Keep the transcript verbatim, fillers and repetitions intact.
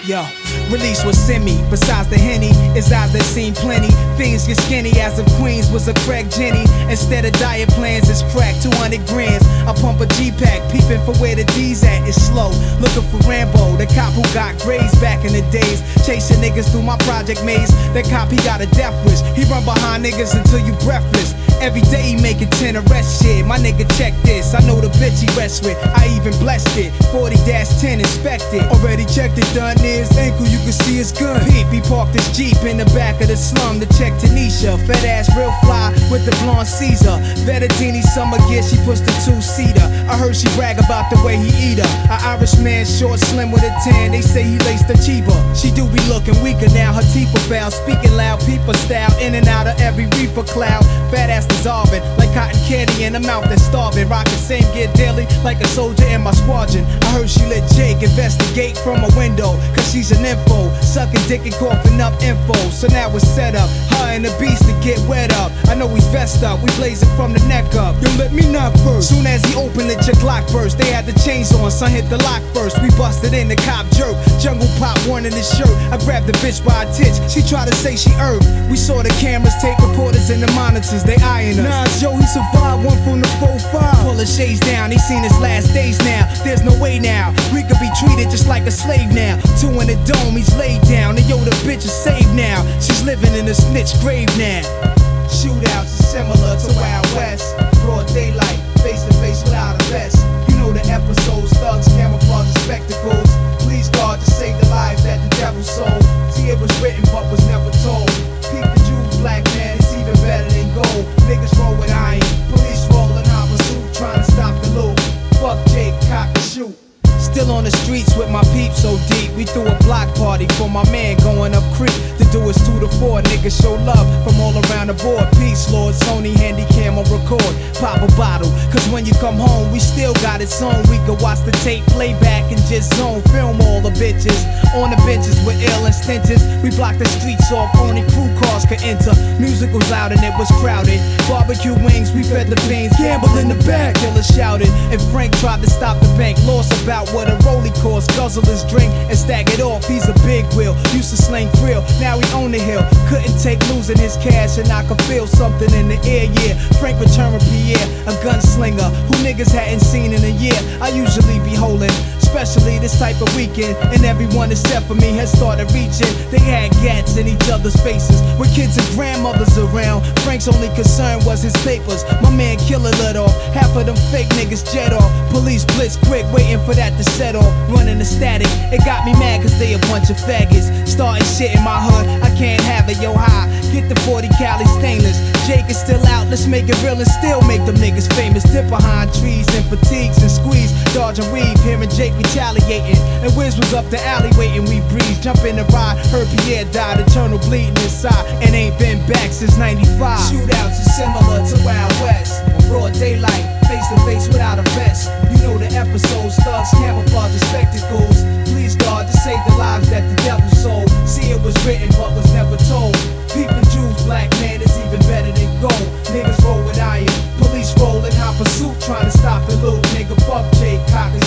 Yo, release was semi. Besides the Henny, his eyes that seen plenty. Things get skinny as if Queens was a crack Jenny. Instead of diet plans, it's crack two hundred grams. I pump a G-Pack, peeping for where the D's at. It's slow, looking for Rambo, the cop who got grades back in the days. Chasing niggas through my project maze. That cop, he got a death wish. He run behind niggas until you breathless. Every day he making ten arrest shit. My nigga, check this. I know the bitch he rests with. I even blessed it. forty dash ten inspected. Already checked it, done his ankle. You can see his gun. Peep, he parked his Jeep in the back of the slum to check Tanisha. Fat ass, real fly with the blonde Caesar. Vettadini summer gear, she puts the two-seater. I heard she brag about the way he eat her. An Irish man, short, slim with a tan. They say he laced her cheaper. She do be looking weaker now. Her teeth are foul. Speaking loud, peeper style. In and out of every reefer cloud. Fat ass dissolving like cotton candy in a mouth that's starving. Rockin' same gear daily like a soldier in my squadron. I heard she let Jake investigate from a window, cause she's an info. Sucking dick and coughing up info. So now it's set up. Her and the beast to get wet up. I know he's vest up. We blazing from the neck up. Yo, let me knock first. Soon as he opened it, your Glock burst. They had the chains on. Son hit the lock first. We busted in the cop jerk. Jungle pop one in his shirt. I grabbed the bitch by a titch. She tried to say she herb. We saw the cameras, tape reporters, and the monitors. They eyeing us. Nas, yo, he survived one from the four five. Pull the shades down. He seen his last days now. There's no way now. We could be treated just like a slave now. Two in the dome, he's laid down. And yo, the bitch is saved now. She's living in a snitch grave now. Shootouts are similar to Wild West. Broad daylight, face to face without a vest. You know the episodes, thugs, camouflage, and spectacles. Please God to save the lives that the devil sold. See, it was written but was never told. Keep the Jews, black man, it's even better than gold. Niggas roll with iron, police rolling out pursuit, trying to stop the loot. Fuck Jake, cock and shoot. Still on the streets with my peeps so deep. We threw a block party for my man going up creek. To do is two to four, niggas show love from all around the board. Peace, Lord, Sony, handy cam on record. Pop a bottle, cause when you come home, we still got it on. We can watch the tape, play back and just zone. Film all the bitches on the benches with ill and stenches. We blocked the streets off, only crew cars could enter. Music was loud and it was crowded. Barbecue wings, we fed the fiends. Gamble in the back, killer shouted. And Frank tried to stop the bank, lost about what a rollie cost. Guzzle his drink and stack it off. He's a big wheel, used to sling krill. Now he on the hill, couldn't take losing his cash. And I could feel something in the air, yeah. Frank returned Pierre, a gunslinger who niggas hadn't seen in a year. I usually be holding, especially this type of weekend. And everyone except for me had started reaching. They had gats in each other's faces with kids and grandmothers around. Frank's only concern was his papers. My man Killer lit off, half of them fake niggas jet off. Police blitz quick, waiting for that to set off. Running the static, it got me mad cause they a bunch of faggots. Starting shit in my hood, I can't have it, yo high. Get the forty Cali stainless. Jake is still out, let's make it real and still make them niggas famous. Dip behind trees and fatigues and squeeze. Dodge and weave, hearing Jake retaliating. And Wiz was up the alley waiting, we breeze. Jump in the ride, heard Pierre died, eternal bleeding inside. And ain't been back since ninety-five. Shootouts are similar to Wild West. On broad daylight, face to face without a vest. You know the episodes, thugs, camouflage, and spectacles. Please God to save the lives that the devil sold. See, it was written but was never told. People, Jews, black man, it's even better than gold. Niggas roll with iron, police rolling hot pursuit, trying to stop the loot. Nigga, fuck Jake, cock and